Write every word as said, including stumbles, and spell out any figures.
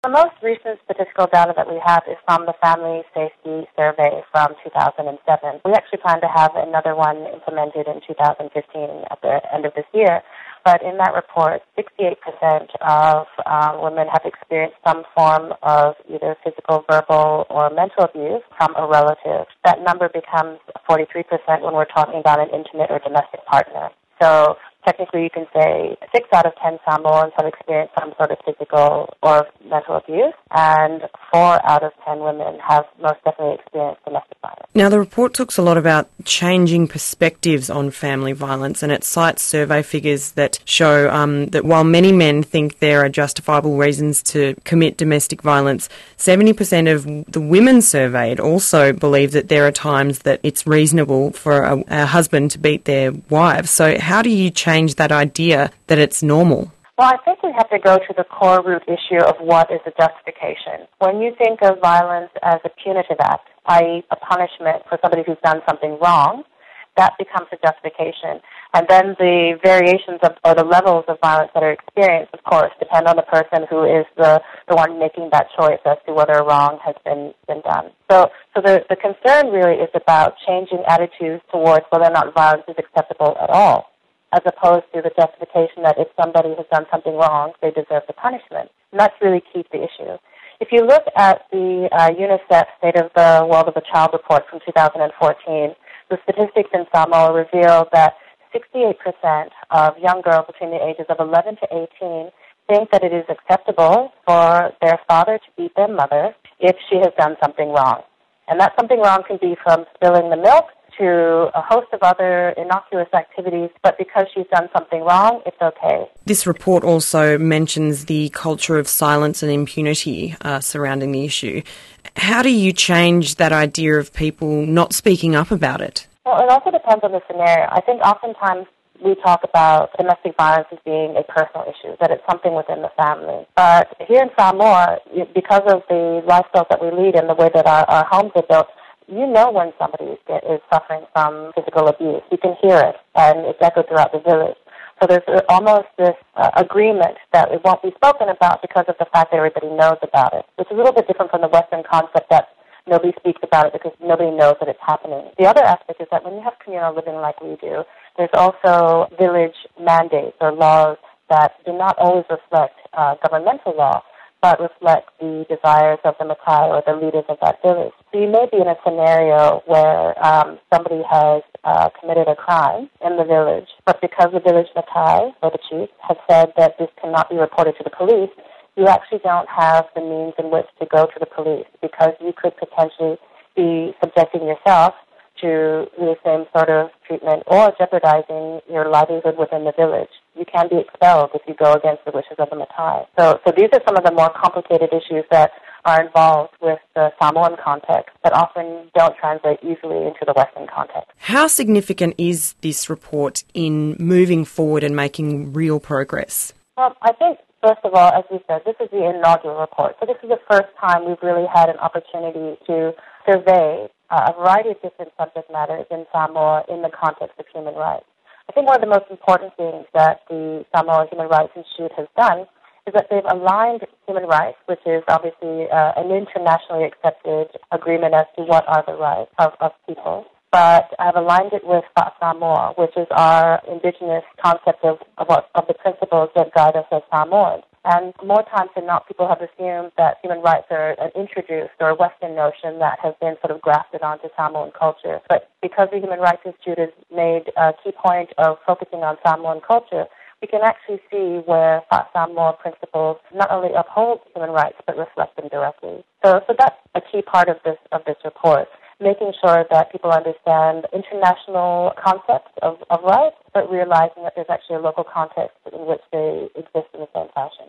The most recent statistical data that we have is from the Family Safety Survey from two thousand seven. We actually plan to have another one implemented in two thousand fifteen at the end of this year. But in that report, sixty-eight percent of uh, women have experienced some form of either physical, verbal, or mental abuse from a relative. That number becomes forty-three percent when we're talking about an intimate or domestic partner. So technically, you can say six out of ten Samoans have experienced some sort of physical or mental abuse, and four out of ten women have most definitely experienced domestic violence. Now, the report talks a lot about changing perspectives on family violence, and it cites survey figures that show um, that while many men think there are justifiable reasons to commit domestic violence, seventy percent of the women surveyed also believe that there are times that it's reasonable for a, a husband to beat their wives. So how do you change change that idea that it's normal? Well, I think we have to go to the core root issue of what is the justification. When you think of violence as a punitive act, that is a punishment for somebody who's done something wrong, that becomes a justification. And then the variations of, or the levels of violence that are experienced, of course, depend on the person who is the, the one making that choice as to whether a wrong has been, been done. So, so the, the concern really is about changing attitudes towards whether or not violence is acceptable at all, as opposed to the justification that if somebody has done something wrong, they deserve the punishment. And that's really key to the issue. If you look at the uh, UNICEF State of the World of the Child report from two thousand fourteen, the statistics in Samoa reveal that sixty-eight percent of young girls between the ages of eleven to eighteen think that it is acceptable for their father to beat their mother if she has done something wrong. And that something wrong can be from spilling the milk to a host of other innocuous activities, but because she's done something wrong, it's okay. This report also mentions the culture of silence and impunity uh, surrounding the issue. How do you change that idea of people not speaking up about it? Well, it also depends on the scenario. I think oftentimes we talk about domestic violence as being a personal issue, that it's something within the family. But here in Samoa, because of the lifestyle that we lead and the way that our, our homes are built, you know when somebody is, is suffering from physical abuse. You can hear it, and it's echoed throughout the village. So there's almost this uh, agreement that it won't be spoken about because of the fact that everybody knows about it, which is a little bit different from the Western concept that nobody speaks about it because nobody knows that it's happening. The other aspect is that when you have communal living like we do, there's also village mandates or laws that do not always reflect uh, governmental law, but reflect the desires of the Matai or the leaders of that village. So you may be in a scenario where um, somebody has uh, committed a crime in the village, but because the village Matai or the chief has said that this cannot be reported to the police, you actually don't have the means in which to go to the police because you could potentially be subjecting yourself to the same sort of treatment or jeopardizing your livelihood within the village. You can be expelled if you go against the wishes of the Matai. So, so these are some of the more complicated issues that are involved with the Samoan context that often don't translate easily into the Western context. How significant is this report in moving forward and making real progress? Well, I think, first of all, as we said, this is the inaugural report. So this is the first time we've really had an opportunity to survey uh, a variety of different subject matters in Samoa in the context of human rights. I think one of the most important things that the Samoa Human Rights Institute has done is that they've aligned human rights, which is obviously uh, an internationally accepted agreement as to what are the rights of, of people, but I've aligned it with Samoa, which is our indigenous concept of, of, what, of the principles that guide us as Samoans. And more times than not, people have assumed that human rights are an introduced or a Western notion that has been sort of grafted onto Samoan culture. But because the Human Rights Institute has made a key point of focusing on Samoan culture, we can actually see where Samoa principles not only uphold human rights but reflect them directly. So, so that's a key part of this of this report, making sure that people understand international concepts of, of rights, but realizing that there's actually a local context in which they exist in the same fashion.